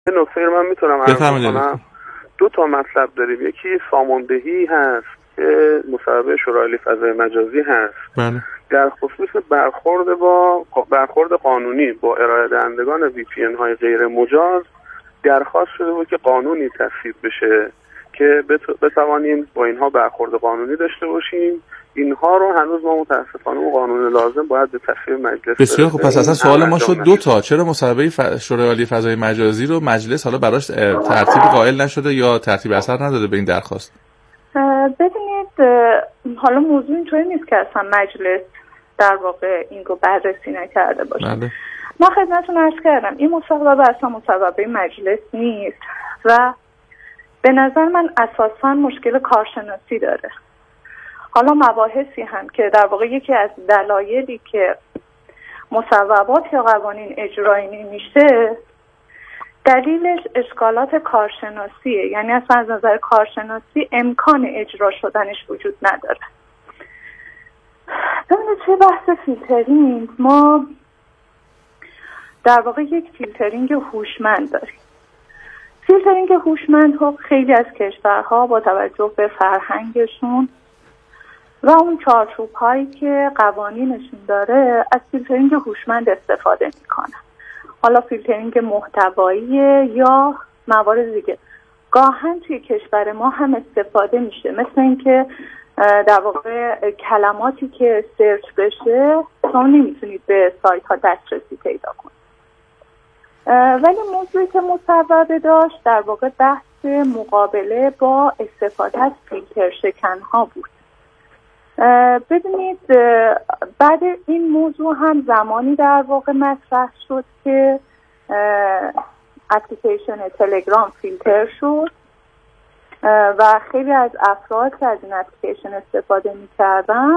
یه نکته من میتونم عرض کنم. دو تا مطلب داریم، یکی ساماندهی هست که مصوبه شورای عالی فضای مجازی هست. بله. در خصوص برخورد قانونی با ارائه دهندگان VPN های غیر مجاز درخواست شده بود که قانونی تصویب بشه که بتوانیم با اینها برخورد قانونی داشته باشیم. اینها رو هنوز ما متاسفانه اون قانون لازم باید به تصویب مجلس. بسیار خب، پس اصلا سوال ما شد دو تا، چرا مصوبه شورای عالی فضای مجازی رو مجلس حالا براش ترتیب قائل نشده یا ترتیب اثر نداده به این درخواست؟ ببینید، حالا موضوع اینطوری نیست که اصلا مجلس در واقع این رو بررسی نکرده باشه. بله. ما خدمتتون عرض کردم این مصوبه اصلا مصوبه مجلس نیست و به نظر من اساسا مشکل کارشناسی داره. حالا مباحثی هم که در واقع یکی از دلایلی که مصوبات یا قوانین اجرایی نمیشه دلیلش اشکالات کارشناسیه، یعنی اصلا از نظر کارشناسی امکان اجرا شدنش وجود نداره. ببینید توی بحث فیلترینگ ما در واقع یک فیلترینگ هوشمند داریم. فیلترینگ هوشمند ها خیلی از کشورها با توجه به فرهنگشون و اون چارچوب هایی که قوانینشون داره از فیلترینگ هوشمند استفاده میکنن. حالا فیلترینگ محتوایی یا موارد دیگه گاهن توی کشور ما هم استفاده میشه، مثل اینکه در واقع کلماتی که سرچ بشه شما نمیتونید به سایت ها دسترسی پیدا کنید. ولی موضوعی که مصوبه داشت در واقع بحث مقابله با استفاده از فیلتر شکن ها بود. ببینید بعد این موضوع هم زمانی در واقع مطرح شد که اپلیکیشن تلگرام فیلتر شد و خیلی از افراد که از این اپلیکیشن استفاده می‌کردن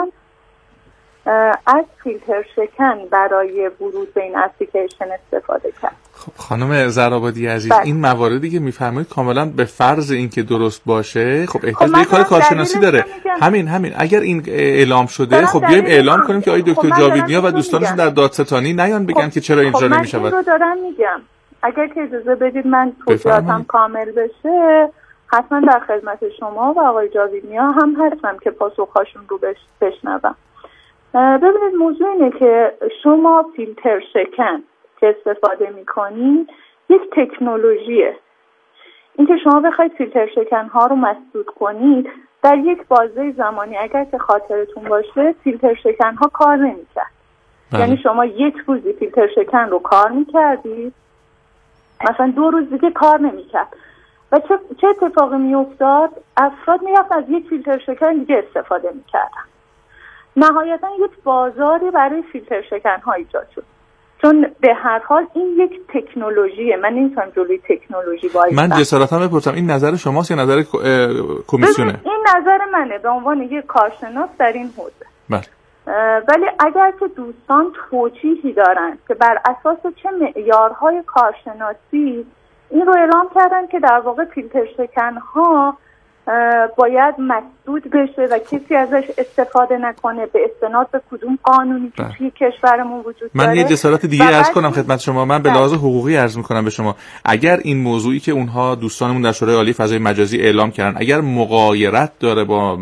از فیلتر شکن برای ورود به این اپلیکیشن استفاده کرد. خب خانم زرآبادی عزیز، این مواردی که میفرمایید کاملا به فرض اینکه درست باشه خب احتیاج به کار کارشناسی داره. همین اگر این اعلام شده خب بیایم اعلام کنیم که آقای دکتر جاویدنیا و دوستانشون در دادستانی نیان بگن که چرا اجرا نمی‌شود. من این رو دارم میگم، اگر که اجازه بدید من توضیحاتم کامل بشه حتما در خدمت شما و آقای جاویدنیا هم هستم که پاسخ‌هاشون رو بشنوم. ببینید موضوع اینه که شما فیلتر شکن که استفاده میکنید یک تکنولوژیه. اینکه شما بخواید فیلتر شکن ها رو مسدود کنید در یک بازه زمانی اگر که خاطرتون باشه فیلتر شکن ها کار نمیکرد. یعنی شما یک روزی فیلتر شکن رو کار میکردید، مثلا 2 روز دیگه کار نمیکرد و چه اتفاقی میافتاد؟ افراد میرفتن از یک فیلتر شکن دیگه استفاده میکردن. نهایتا یک بازاری برای فیلتر شکن ها ایجاد شد، چون به هر حال این یک تکنولوژیه. من نمیتونم جلوی تکنولوژی وایسم. من جسارتا بپرسم این نظر شماست یا نظر کمیسیونه؟ این نظر منه به عنوان یک کارشناس در این حوزه. بله. ولی اگر که دوستان توجیهی دارن که بر اساس چه معیارهای کارشناسی این رو اعلام کردن که در واقع فیلتر شکن ها باید مسدود بشه و کسی ازش استفاده نکنه به استناد به کدوم قانونی که توی کشورمون وجود داره. من یه جسارت دیگه عرض کنم خدمت شما. من به لحاظ حقوقی عرض میکنم به شما، اگر این موضوعی که اونها دوستانمون در شورای عالی فضای مجازی اعلام کردن اگر مغایرت داره با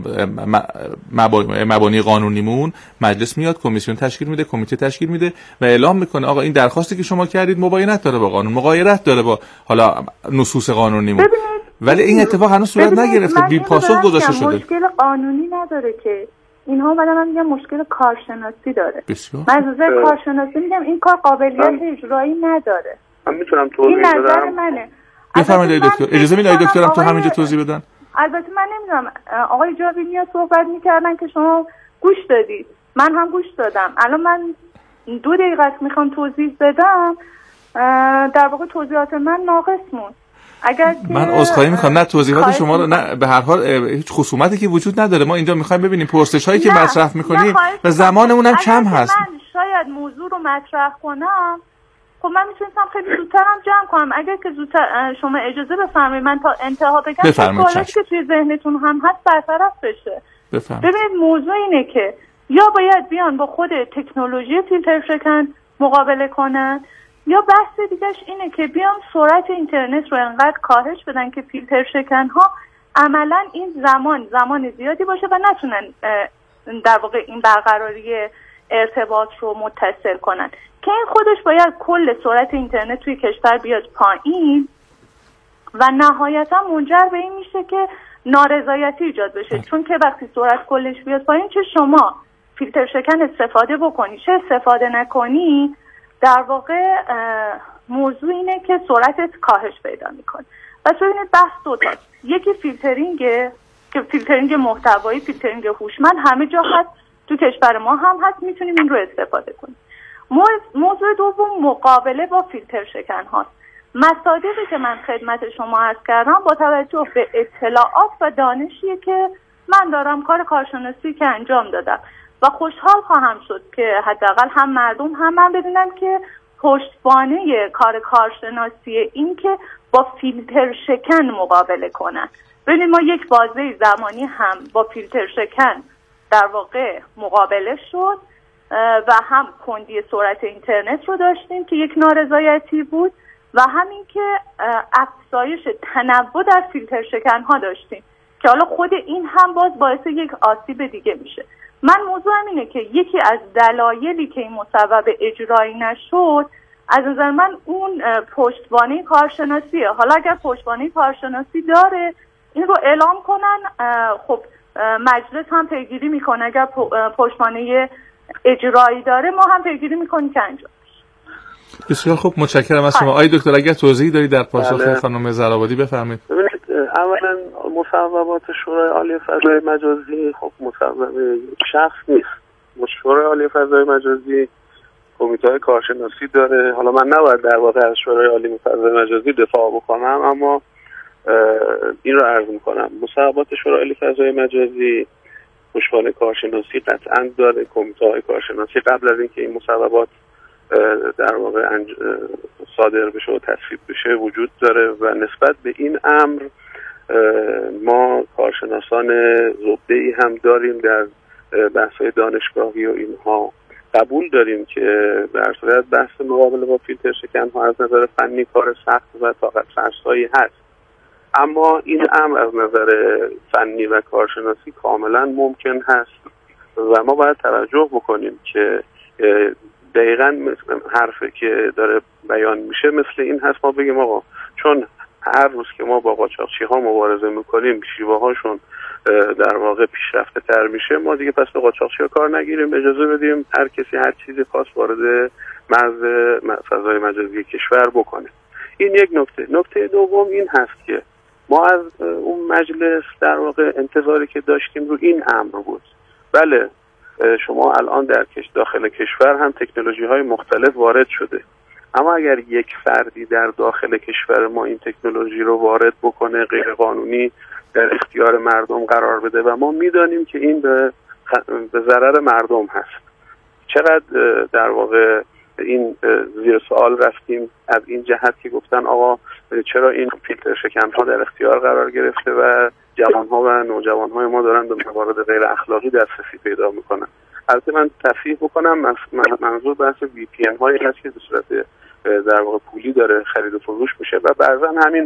مبانی قانونیمون، مجلس میاد کمیسیون تشکیل میده، کمیته تشکیل میده و اعلام میکنه آقا این درخواستی که شما کردید مباینت داره با قانون، مغایرت داره با حالا نصوص قانونیمون. ولی این اتفاق هنوز صورت نگرفته، بی پاسخ گذاشته شده. مشکل قانونی نداره که اینها، ولی من میگم مشکل کارشناسی داره. بسیار. من از نظر کارشناسی میگم این کار قابلیت اجرایی نداره. من میتونم توضیح بدم؟ این نظر منه. بفرمایید دکتر. اجازه میدید دکترم تو همینجا توضیح بدن؟ البته من نمیدونم آقای جاویدنیا صحبت میکردن که شما گوش دادید، من هم گوش دادم. الان من 2 دقیقه میخوام توضیح بدم، در واقع توضیحات من ناقص موند. من عذرخواهی میکنم، نه توضیحات شما رو نه، به هر حال هیچ خصومتی که وجود نداره. ما اینجا میخوایم ببینیم پرسش هایی که مطرح میکنیم و زمانمون هم کم هست. من شاید موضوع رو مطرح کنم، خب من میتونستم خیلی زودترم جمع کنم. اگر که زودتر شما اجازه بفرمایید من تا انتها بگم سوالی که توی ذهنتون هم هست برطرف بشه. ببینید موضوع اینه که یا باید بیان با خود تکنولوژی فیلتر شکن مقابله کنن یا بحث دیگهش اینه که بیان سرعت اینترنت رو انقدر کاهش بدن که فیلتر شکن‌ها عملاً این زمان زیادی باشه و نتونن در واقع این برقراری ارتباط رو متصل کنن، که این خودش باید کل سرعت اینترنت توی کشور بیاد پایین و نهایتا منجر به این میشه که نارضایتی ایجاد بشه. چون که وقتی سرعت کلش بیاد پایین، چه شما فیلتر شکن استفاده بکنی چه استفاده نکنی، در واقع موضوع اینه که سرعتت کاهش پیدا میکنه. و ببینید بحث دوتاست، یکی فیلترینگه که فیلترینگ محتوایی، فیلترینگ هوشمند همه جا هست، تو کشور ما هم هست، میتونیم این رو استفاده کنیم. موضوع دوم مقابله با فیلتر شکن هاست. مصادیقی که من خدمت شما عرض کردم با توجه به اطلاعات و دانشیه که من دارم کار کارشناسی که انجام دادم و خوشحال خواهم شد که حداقل هم مردم هم من بدونم که پشتوانه کار کارشناسی این که با فیلتر شکن مقابله کنن. ببینید ما یک بازه زمانی هم با فیلتر شکن در واقع مقابله شد و هم کندی سرعت اینترنت رو داشتیم که یک نارضایتی بود و همین که افزایش تنوع در فیلتر شکن ها داشتیم که حالا خود این هم باز باعث یک آسیب دیگه میشه. من موضوعم اینه که یکی از دلایلی که این مصوبه اجرایی نشد از نظر من اون پشتوانه کارشناسیه. حالا اگر پشتوانه کارشناسی داره این رو اعلام کنن، خب مجلس هم پیگیری میکنه، اگر پشتوانه اجرایی داره ما هم پیگیری میکنیم که انجام بشه. بسیار خوب، متشکرم از شما. آقای دکتر اگر توضیحی دارید در پاسخ خانم زرابادی بفرمایید. ببینید اولا مصوبات شورای عالی فضای مجازی خب مصوبه شخص نیست. شورای عالی فضای مجازی کمیته کارشناسی داره. حالا من نباید در واقع از شورای عالی فضای مجازی دفاع بکنم، اما این رو عرض میکنم مصوبات شورای عالی فضای مجازی پشتوانه کارشناسی قطعا داره. کمیته کارشناسی قبل از اینکه این مصوبات در واقع صادر بشه و تصویب بشه وجود داره و نسبت به این امر ما کارشناسان زبده‌ای هم داریم در بحث‌های دانشگاهی و اینها. قبول داریم که در صورت بحث مقابله با فیلتر شکن‌ها از نظر فنی کار سخت و طاقت فرسایی هست، اما این امر از نظر فنی و کارشناسی کاملا ممکن هست و ما باید توجه بکنیم که دقیقاً مثل حرفی که داره بیان میشه مثل این هست ما بگیم آقا چون هر روز که ما با قاچاقچی ها مبارزه میکنیم شیوه هاشون در واقع پیشرفته تر میشه، ما دیگه پس به قاچاقچی ها کار نگیریم، اجازه بدیم هر کسی هر چیزی خواست وارد مرز فضای مجازی کشور بکنه. این یک نکته. نکته دوم این هست که ما از اون مجلس در واقع انتظاری که داشتیم رو این امر بود. بله شما الان در داخل کشور هم تکنولوژی های مختلف وارد شده، اما اگر یک فردی در داخل کشور ما این تکنولوژی رو وارد بکنه غیر قانونی در اختیار مردم قرار بده و ما میدانیم که این به ضرر مردم هست، چقدر در واقع این زیر سوال رفتیم از این جهت که گفتن آقا چرا این فیلتر شکن‌ها در اختیار قرار گرفته و جوان‌ها و نوجوان‌های ما دارن به موارد غیر اخلاقی دسترسی پیدا میکنن. البته من تصحیح بکنم منظور بحث VPN هایی هست که به صورت در واقع پولی داره خرید و فروش میشه و بعضا همین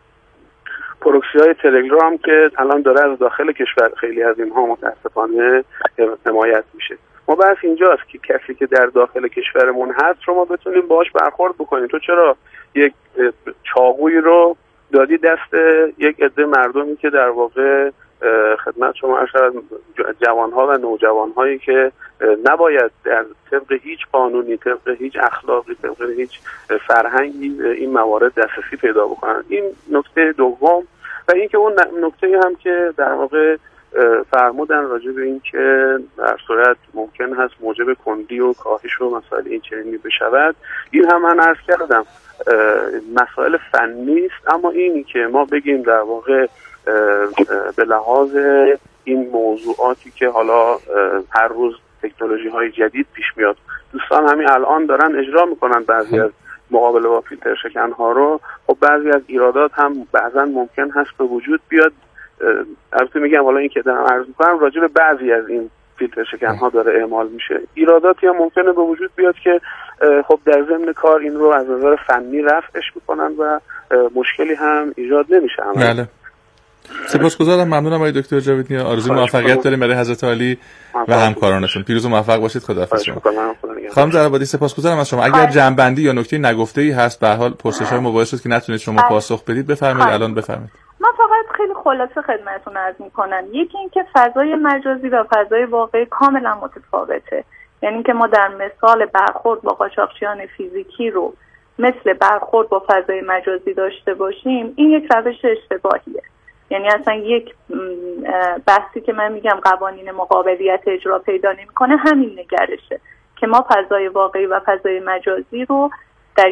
پروکسی های تلگرام که الان داره از داخل کشور خیلی از اینها متاسفانه حمایت میشه. ما بحث اینجاست که کسی که در داخل کشورمون هست رو ما بتونیم باهاش برخورد بکنیم. تو چرا یک چاقویی رو دادی دست یک عده مردمی که در واقع خدمت شما ارشد جوانها و نوجوانهایی که نباید در طبق هیچ قانونی، طبق هیچ اخلاقی، طبق هیچ فرهنگی این موارد دسترسی پیدا بکنن. این نکته دوم. و اینکه اون نکته هم که در واقع فرمودن راجع به این که در صورت ممکن هست موجب کندی و کاهش و مسائل این چنینی بشود، این هم من عرض کردم مسائل فنی است، اما اینی که ما بگیم در واقع به لحاظ این موضوعاتی که حالا هر روز تکنولوژی های جدید پیش میاد، دوستان همین الان دارن اجرا میکنن بعضی از مقابله با فیلتر شکن ها رو، خب بعضی از ایرادات هم بعضا ممکن هست به وجود بیاد. البته میگم حالا این که دارم عرض میکنم راجع به بعضی از این فیلتر شکن‌ها داره اعمال میشه. ایراداتی هم ممکنه به وجود بیاد که خب در ضمن کار این رو از نظر فنی رفعش میکنن و مشکلی هم ایجاد نمیشه. بله. سپاسگزارم، ممنونم آقای دکتر جاوید نیا. آرزوی موفقیت داریم برای حضرت عالی و همکارانتون. پیروز و موفق باشید. خداحافظ شما. خانم زرابادی سپاسگزارم از شما. اگر جنبندی یا نکته نگفته‌ای هست، به هر حال پرسش‌های مباحث شد که نتونید شما پاسخ بدید، بفرمایید الان بفرمایید. من فقط خیلی خلاصه خدمتتون عرض می‌کنم. یکی این که فضای مجازی و فضای واقعی کاملا متفاوته. یعنی که ما در مثال برخورد با قاچاقچیان فیزیکی رو مثل برخورد با فضای مجازی داشته باشیم، این یک روش اشتباهیه. یعنی اصلا یک بحثی که من میگم قوانین مقابلیت اجرا پیدا نمی‌کنه همین نگرشه که ما فضای واقعی و فضای مجازی رو در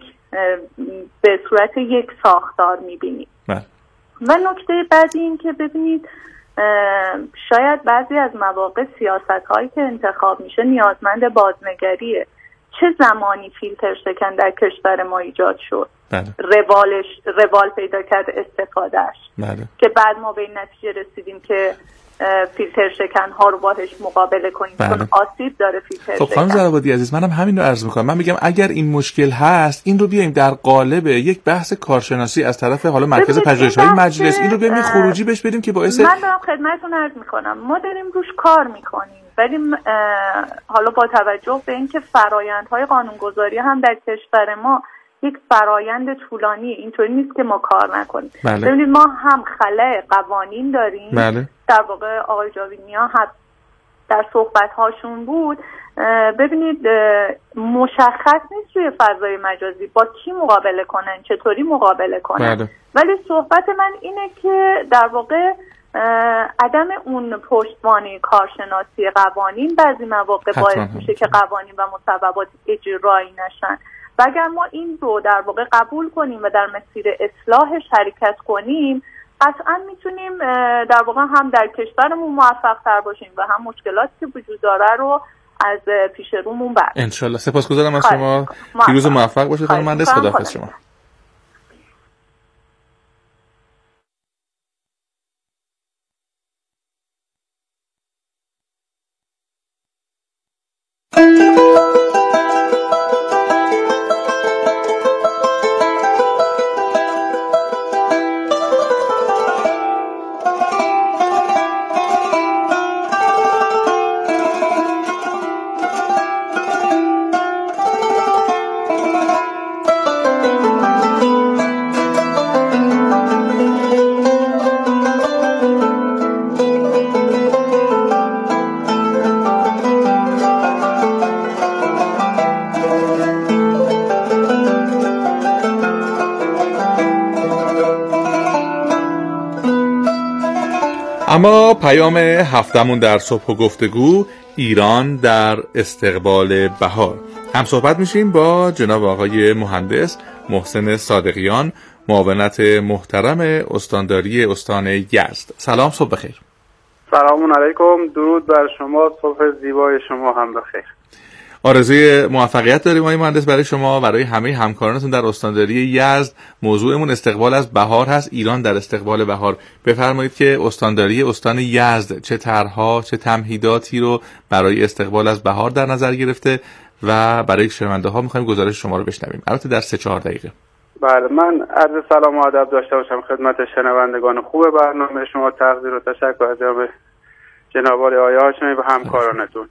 به صورت یک ساختار می‌بینیم. و نکته بعدی این که ببینید شاید بعضی از مواقع سیاست‌هایی که انتخاب میشه نیازمند بازنگریه. چه زمانی فیلتر شکن در کشور ما ایجاد شد؟ روال پیدا کرد استفادهش. که بعد ما به این نتیجه رسیدیم که فیلتر شکن ها رو باهاش مقابله کنیم چون آسیب داره فیلتر شکن. خب خانم زرابادی عزیز، منم همین رو عرض میکنم. من میگم اگر این مشکل هست، این رو بیایم در قالب یک بحث کارشناسی از طرف حالا مرکز پژوهش‌های مجلس این رو بیایم خروجی بهش بدیم که باعث من دارم خدمتتون عرض میکنم ما داریم روش کار میکنیم، ولی حالا با توجه به اینکه فرآیندهای قانونگذاری هم در کشور ما یک فرایند طولانی، اینطوری نیست که ما کار نکنیم. ببینید ما هم خلأ قوانین داریم. در واقع آقای جاوید نیا هم در صحبت هاشون بود. ببینید مشخص نیست روی فضای مجازی با کی مقابله کنن، چطوری مقابله کنن. ولی صحبت من اینه که در واقع عدم اون پشتوانه کارشناسی قوانین بعضی مواقع باعث میشه که قوانین و مصوبات اجرایی نشن. و اگر ما این رو در واقع قبول کنیم و در مسیر اصلاحش حرکت کنیم، قطعا میتونیم در واقع هم در کشورمون موفق تر باشیم و هم مشکلاتی که وجود داره رو از پیش رومون برداریم. انشالله. سپاسگزارم از شما. پیروز و موفق باشید خانم مهندس. خداحافظ شما. اما پیام هفتمون در صبح و گفتگو، ایران در استقبال بهار. هم صحبت میشیم با جناب آقای مهندس محسن صادقیان، معاونت محترم استانداری استان یزد. سلام، صبح بخیر. سلام علیکم، درود بر شما، صبح زیبای شما هم بخیر. آرزوی موفقیت داریم آقای مهندس برای شما، برای همه همکارانتون در استانداری یزد. موضوعمون استقبال از بهار هست، ایران در استقبال بهار. بفرمایید که استانداری استان یزد چه طرح‌ها، چه تمهیداتی رو برای استقبال از بهار در نظر گرفته و برای شنونده‌ها می‌خوایم گزارش شما رو بشنویم، البته در 3-4 دقیقه. بله، من عرض سلام و ادب داشته باشم خدمت شنوندگان خوب برنامه شما. تقدیر و تشکر از جناب آقای هاشمی و همکارانتون.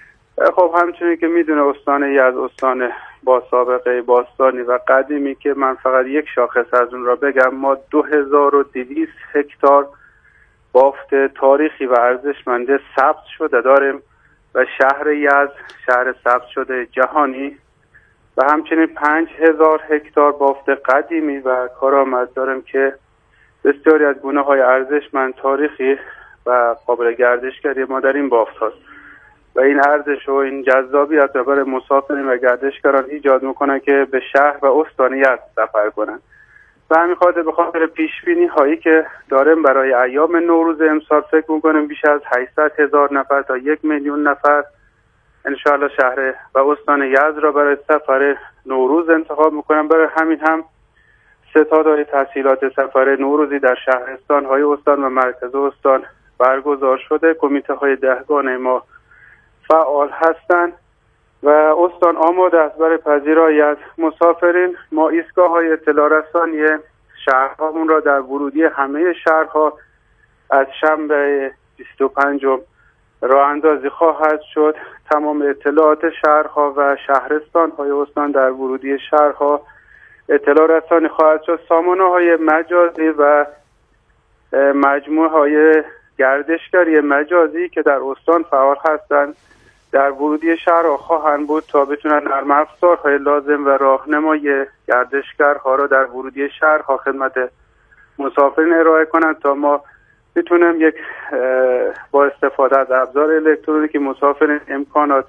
خب همچنین که میدونه استان یزد استان با سابقه باستانی و قدیمی که من فقط یک شاخص از اون را بگم، ما 2200 هکتار بافت تاریخی و ارزشمند ثبت شده داریم و شهر یزد شهر ثبت شده جهانی و همچنین 5000 هکتار بافت قدیمی و کارآمد داریم که بسیاری از گونه‌های ارزشمند تاریخی و قابل گردشگری ما در این بافت هست و این ارزش و این جذابیت رو برای مسافرین و گردشگران ایجاد میکنه که به شهر و استان یزد سفر کنن. و همین خاطر به خاطر پیشبینی هایی که داریم برای ایام نوروز امسال فکر میکنیم بیش از 800,000 نفر تا 1,000,000 نفر انشاءالله شهر و استان یزد را برای سفر نوروز انتخاب میکنم. برای همین هم ستادهای تسهیلات سفر نوروزی در شهرستان های استان و مرکز استان برگزار شده. کمیته های دهگانه ما فعال هستند و استان آماده است برای پذیرایی از مسافرین. ما ایستگاه های اطلاع رسانی شهرهامون را در ورودی همه شهرها از شنبه 25 راه اندازی خواهد شد. تمام اطلاعات شهرها و شهرستان های استان در ورودی شهرها اطلاع رسانی خواهد شد. سامانه های مجازی و مجموعه های گردشگری مجازی که در استان فعال هستند در ورودی شهرها خواهند بود تا بتونن نرم افزارهای لازم و راهنمای گردشگرها را در ورودی شهرها خدمت مسافرین ارائه کنند تا ما بتونیم یک با استفاده از ابزار الکترونیکی مسافرین امکانات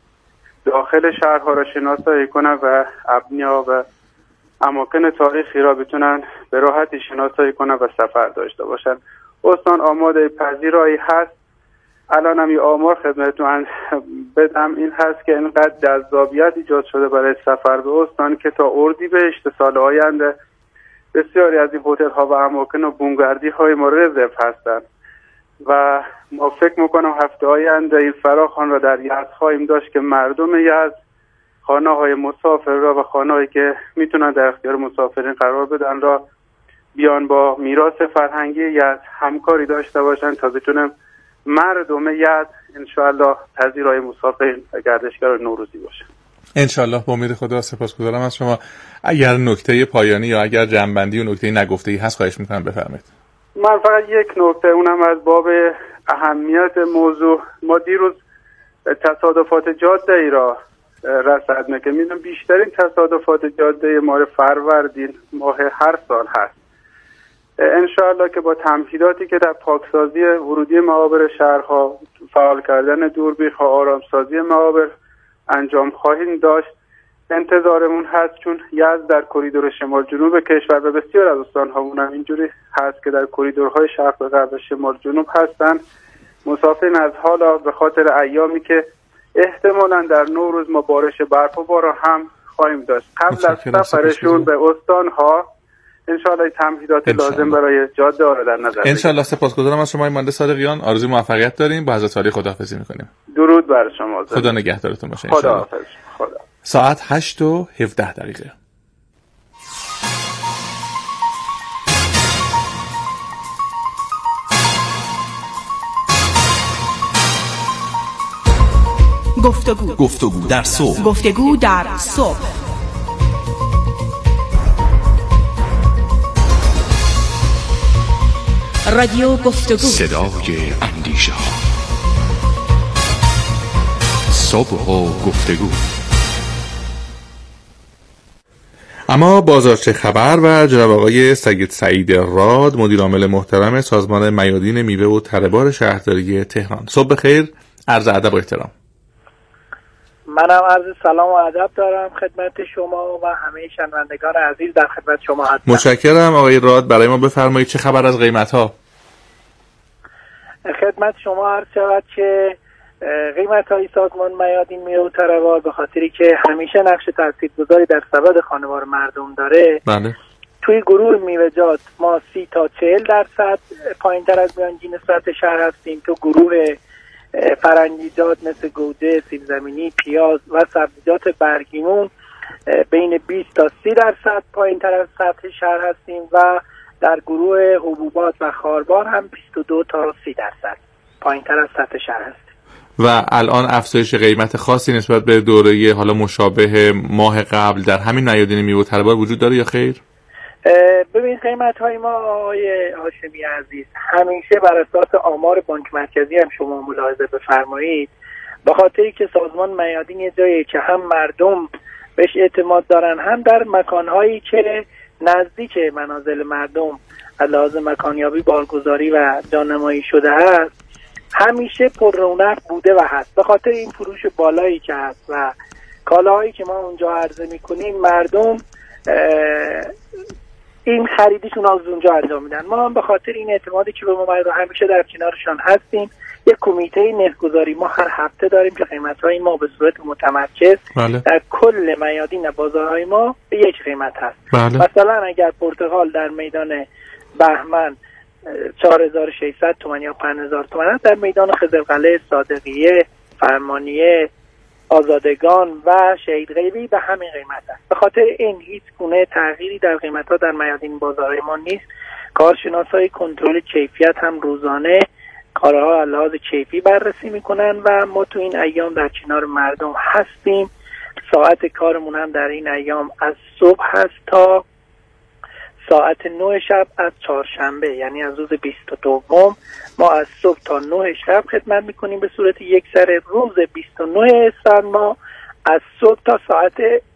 داخل شهرها را شناسایی کنند و ابنیا و اماکن تاریخی را بتونن به راحتی شناسایی کنند و سفر داشته باشند. استان آماده پذیرایی هست. الان هم یه آمار خدمتتون بدم، این هست که اینقدر جذابیت ایجاد شده برای سفر به استان که تا اردیبهشت سال آینده بسیاری از این هتل ها و اماکن و بومگردی های ما رزرو هستند و ما فکر میکنم هفته آینده این فراخوان را در یزد خواهیم داشت که مردم یزد خانه های مسافر را و خانه هایی که میتونن در اختیار مسافرین قرار بدن را بیان با میراث فرهنگی یزد همکاری داشته باشن تا بتونم مردم یزد انشاءالله پذیرای مسافرین و گردشگر نوروزی باشه. انشالله با امید خدا. سپاسگزارم از شما. اگر نکته پایانی یا اگر جنبندی و نکته نگفته‌ای هست خواهش میکنم بفرمایید. من فقط یک نکته، اونم از باب اهمیت موضوع. ما دیروز تصادفات جاده ای را رصد میکنیم. میدونم بیشترین تصادفات جاده ماه فروردین ماه هر سال هست. انشاءالله که با تمهیداتی که در پاکسازی ورودی معابر شهرها، فعال کردن دوربین‌ها، آرامسازی معابر انجام خواهیم داشت. انتظارمون هست چون یزد در کریدور شمال جنوب کشور و بسیار از استان‌هامون هم اینجوری هست که در کریدورهای شرق و غرب شمال جنوب هستن، مسافرین از حالا به خاطر ایامی که احتمالاً در نوروز ما بارش برف و باران هم خواهیم داشت قبل از سفرشون به استان‌ها انشاءالله تمهیدات لازم برای جاده ها را در نظر بگیریم. انشاءالله. سپاسگزارم از شما مهندس صادقیان. آرزوی موفقیت داریم. با حضرت عالی خداحافظی می‌کنیم. درود بر شما. خدا نگهدارتون باشه. خداحافظ. ساعت 8:17. گفتگو در صبح. گفتگو در صبح. رادیو گفتگو، صدای اندیشه ها. صبح و گفتگو. اما بازارچه خبر و جناب آقای سید سعید راد، مدیر عامل محترم سازمان میادین میوه و تره‌بار شهرداری تهران. صبح بخیر، عرض ادب و احترام. منم عرض سلام و ادب دارم خدمت شما و همه شنوندگان عزیز در خدمت شما هستم. متشکرم آقای راد. برای ما بفرمایید چه خبر از قیمت‌ها؟ خدمت شما عرض شود که قیمت‌های سازمان میادین میوه و تره‌بار به خاطری که همیشه نقش تاثیرگذاری در سبد خانوار مردم داره، بله. توی گروه میوه‌جات ما 30 تا 40% پایین‌تر از میانگین سطح شهر هستیم. تو گروه فرنگیجات مثل گوده، سیب زمینی، پیاز و سبزیجات برگیمون بین 20 تا 30% پایین‌تر از سطح شهر هستیم و در گروه حبوبات و خاربار هم 22 تا 30% پایین‌تر از سطح شهر هستیم. و الان افزایش قیمت خاصی نسبت به دوره حالا مشابه ماه قبل در همین میادین میوه و تره‌بار وجود داره یا خیر؟ ببین قیمت‌های ما آقای هاشمی عزیز همیشه بر اساس آمار بانک مرکزی هم شما ملاحظه بفرمایید، به خاطری که سازمان میادین یه جایی که هم مردم بهش اعتماد دارن هم در مکان‌هایی که نزدیک منازل مردم از لحاظ مکانیابی بارگذاری و جانمایی شده است، همیشه پر رونق بوده و هست. به خاطر این فروش بالایی که هست و کالاهایی که ما اونجا عرضه می‌کنیم، مردم این خریدیشون از اونجا انجام میدن. ما هم به خاطر این اعتمادی که به ما مردم همیشه در کنارشان هستیم، یک کمیته نرخ‌گذاری ما هر هفته داریم که قیمت‌های ما به صورت متمرکز در کل میادین بازارهای ما به یک قیمت هست. مثلا اگر پرتقال در میدان بهمن 4600 تومان یا 5000 تومان در میدان خضرقلعه، صادقیه، فرمانیه، آزادگان و شهید غیبی به همین قیمت است. به خاطر این هیچ گونه تغییری در قیمت‌ها در میادین بازارهای ما نیست. کارشناسای کنترل کیفیت هم روزانه کارها از لحاظ کیفی بررسی میکنن و ما تو این ایام در کنار مردم هستیم. ساعت کارمون هم در این ایام از صبح هست تا ساعت 9 شب از چهارشنبه، یعنی از روز 22 ما از صبح تا 9 شب خدمت میکنیم به صورت یک سره. روز 29 اسفند ما از صبح تا ساعت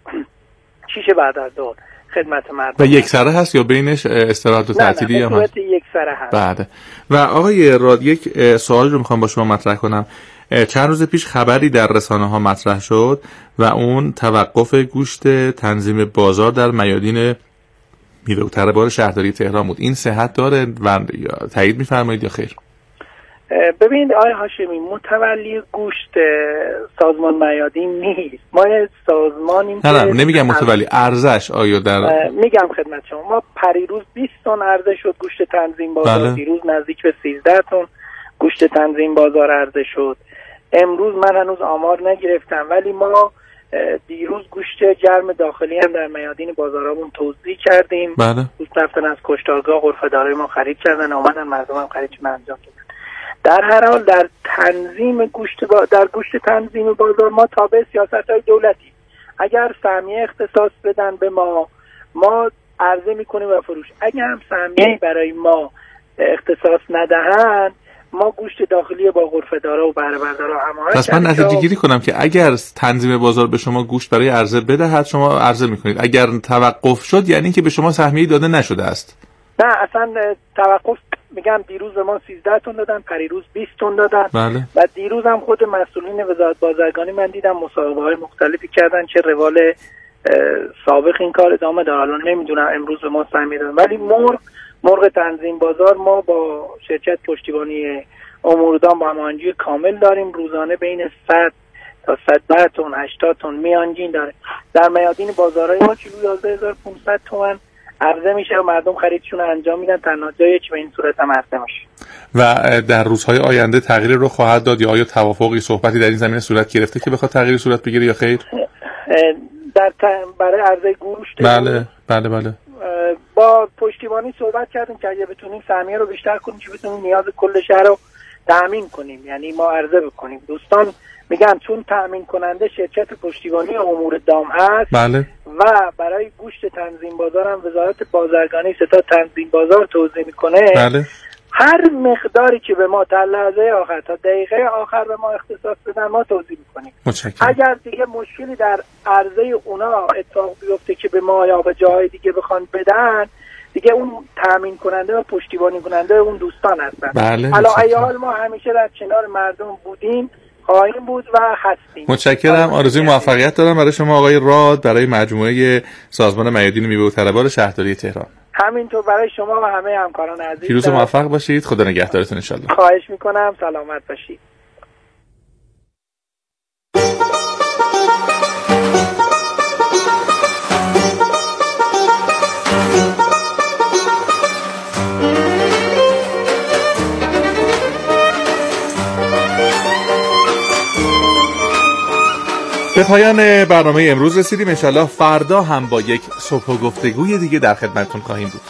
6 بعد از ظهر خدمت مردم. و یک سره هست یا بینش استراحت و تعطیلی هم هست؟ یک سره هست. بعد. و آقای راد، یک سوال رو میخوام با شما مطرح کنم. چند روز پیش خبری در رسانه ها مطرح شد و اون توقف گوشت تنظیم بازار در میادین میوه و تربار شهرداری تهران بود. این صحت داره و تایید میفرمایید یا خیر؟ ببینید آقای هاشمی، متولی گوشت سازمان میادین نیست. ما سازمانیم. نه نمیگم متولی، ارزش آیا در میگم خدمت شما، ما پریروز 20 تن عرضه شد گوشت تنظیم بازار. بله. دیروز نزدیک به 13 تن گوشت تنظیم بازار عرضه شد. امروز من هنوز آمار نگرفتم، ولی ما دیروز گوشت جرم داخلی هم در میادین بازارامون توزیع کردیم. بله. روز رفتن از کشتارگاه غرفه‌دارای ما خرید کردن، اومدن مردم هم خریدشون انجام دادن. در هر حال در تنظیم در گوشت تنظیم بازار ما تابع سیاست‌های دولتی. اگر سهمیه اختصاص بدن به ما عرضه میکنیم و فروش. اگر هم سهمیه برای ما اختصاص ندهند، ما گوشت داخلی با غرفه‌دارا و بهره بردارا هماهنگ پس من نتیجه گیری کنم که اگر تنظیم بازار به شما گوشت برای عرضه بدهد شما عرضه میکنید، اگر توقف شد یعنی که به شما سهمیه داده نشده است؟ نه اصلا توقف، میگم دیروز به ما 13 تن دادن، پریروز 20 تن دادن. بله. و دیروز هم خود مسئولین وزارت بازرگانی من دیدم مصاحبه‌های مختلفی کردن چه روال سابق این کار ادامه داره. الان نمیدونم امروز به ما سهمیه دادن، ولی مرغ تنظیم بازار ما با شرکت پشتیبانی اموردان با هماهنگی کامل داریم. روزانه بین 100 تا 110 تن 80 تن میانجین داره. در میادین بازارهای ما کیلو 11500 تومان عرضه میشه و مردم خریدشون رو انجام میدن. تنها جایی که به این صورت هم عرضه میشه. و در روزهای آینده تغییری رو خواهد داد یا آیا توافقی صحبتی در این زمینه صورت گرفته که بخواد تغییری صورت بگیره یا خیر؟ برای عرضه گوشت بله با پشتیبانی صحبت کردیم که اگه بتونیم سهمیه رو بیشتر کنیم که بتونیم نیاز کل شهر رو تأمین کنیم، یعنی ما عرضه بکنیم. دوستان میگن چون تأمین کننده شرکت پشتیبانی امور دام هست. بله. و برای گوشت تنظیم بازار هم وزارت بازرگانی ستاد تنظیم بازار توزیع میکنه. بله. هر مقداری که به ما تا لحظه آخر تا دقیقه آخر به ما اختصاص بدن ما توزیع میکنیم. اگر دیگه مشکلی در عرضه اونا اتفاق بیفته که به ما یا به جای دیگه بخوان بدن، دیگه اون تامین کننده و پشتیبانی کننده اون دوستان هستن. بله. حالا ما همیشه در کنار مردم بودیم، خواهیم بود و هستیم. متشکرم. آرزوی موفقیت دارم برای شما آقای راد برای مجموعه سازمان میادین میوه و تربار شهرداری تهران. همینطور برای شما و همه همکاران عزیز. پیروز و موفق باشید. خدا نگهدارتون ان شاء الله. خواهش میکنم. سلامت باشید. به پایان برنامه امروز رسیدیم. انشالله فردا هم با یک صبح و گفتگوی دیگه در خدمتتون خواهیم بود.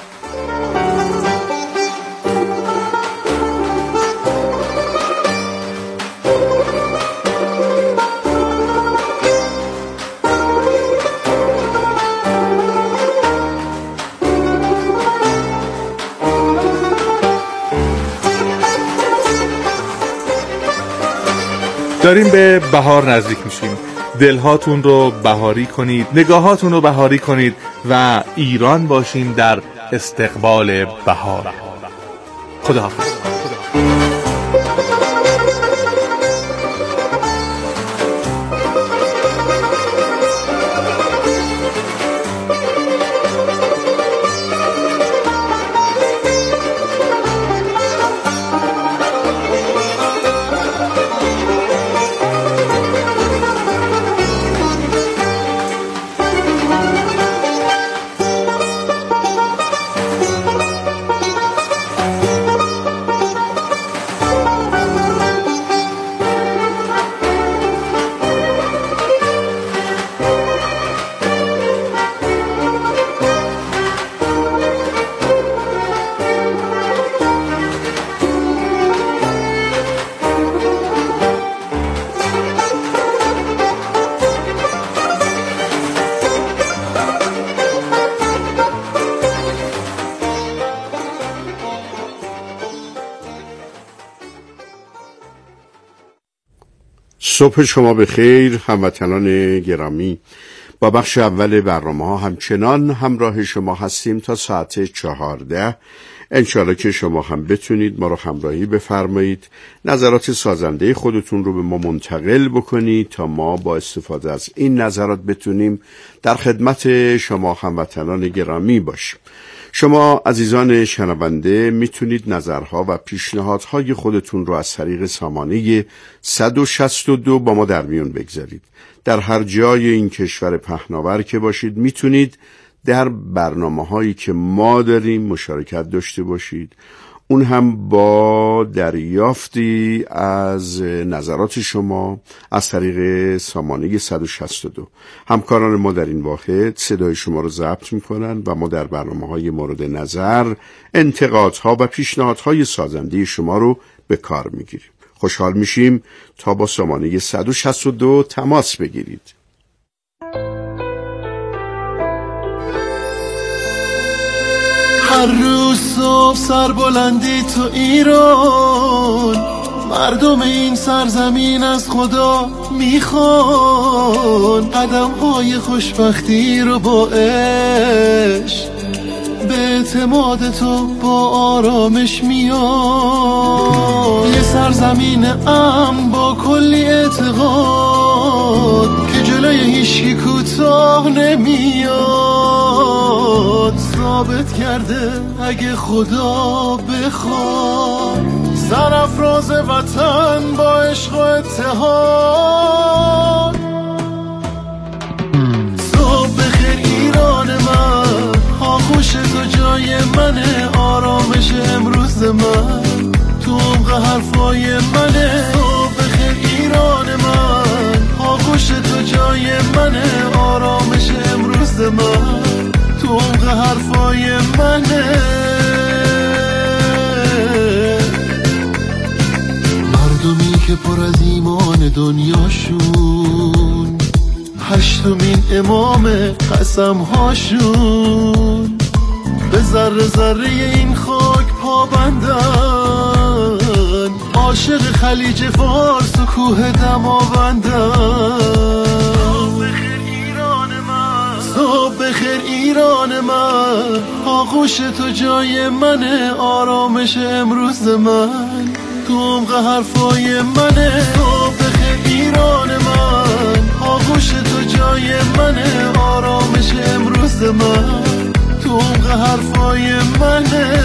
داریم به بهار نزدیک میشیم. دلهاتون رو بهاری کنید، نگاهاتون رو بهاری کنید و ایران باشیم در استقبال بهار. خداحافظ. صبح شما بخیر هموطنان گرامی. با بخش اول برنامه همچنان همراه شما هستیم تا ساعت 14. انشالله که شما هم بتونید ما رو همراهی بفرمایید، نظرات سازنده خودتون رو به ما منتقل بکنید تا ما با استفاده از این نظرات بتونیم در خدمت شما هموطنان گرامی باشیم. شما عزیزان شنونده میتونید نظرها و پیشنهادهای خودتون رو از طریق سامانه 162 با ما در میون بگذارید. در هر جای این کشور پهناور که باشید میتونید در برنامه‌هایی که ما داریم مشارکت داشته باشید، اون هم با دریافتی از نظرات شما از طریق سامانه 162. همکاران ما در این واحد صدای شما رو ضبط میکنن و ما در برنامه‌های مورد نظر انتقادها و پیشنهادهای سازنده شما رو به کار میگیریم. خوشحال میشیم تا با سامانه 162 تماس بگیرید. هر روز صبح سربلندی تو ایران، مردم این سرزمین از خدا میخوان قدم های خوشبختی رو با عشق، به اعتماد تو با آرامش میان. یه سرزمین امن با کلی اعتقاد که جلوی هیچی کوتاه نمیاد. ثابت کرده اگه خدا بخواد، سرافراز وطن با عشق و اتحاد. صبح بخیر ایران من، آغوش تو جای منه، آرامش امروز من تو عمق حرفای منه. صبح بخیر ایران من، آغوش تو جای منه، آرامش امروز من تو عمق حرفای منه. مردمی که پر از ایمان دنیاشون، هشتمین امام قسم هاشون، به ذره ذره این خاک پابندن، عاشق خلیج فارس و کوه دماوندن. صبح بخیر ایران من، آغوش تو جای منه، آرامش امروز من تو عمق حرفای منه. صبح بخیر ایران من، آغوش تو جای منه، آرامش امروز من تو عمق حرفای منه.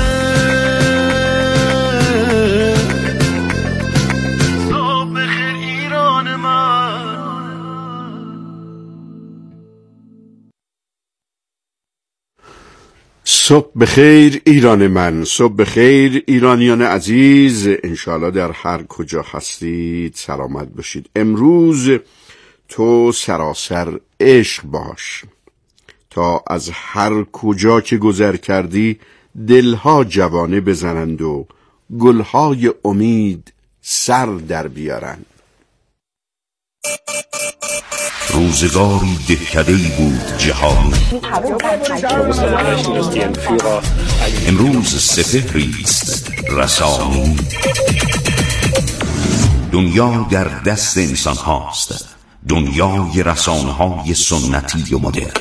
صبح بخیر ایران من. صبح بخیر ایران من، صبح بخیر ایرانیان عزیز. انشاءالله در هر کجا هستید سلامت باشید. امروز تو سراسر عشق باش تا از هر کجا که گذر کردی دلها جوانه بزنند و گلهای امید سر در بیارند. روزگاری دهکده‌ای بود جهان، امروز سپهریست رسانی. دنیا در دست انسان هاست، دنیای رسانه های سنتی و مدرن.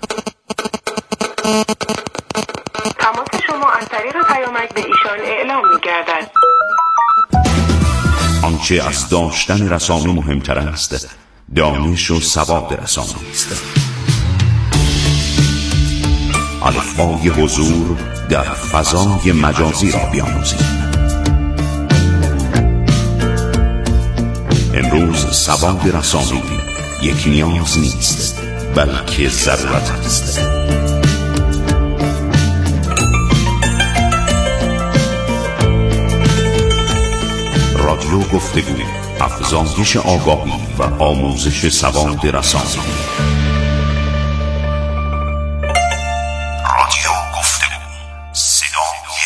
تماس شما از طریق پیامک به ایشان اعلام می‌گردد. آنچه از داشتن رسانه مهمتر است، دانش و سواد رسانه است. الفبای حضور در فضای مجازی را بیاموزید. امروز سواد رسانه یک نیاز نیست، بلکه ضرورت است. رادیو گفتگو، افزایش آگاهی و آموزش سواد رسانه‌ای.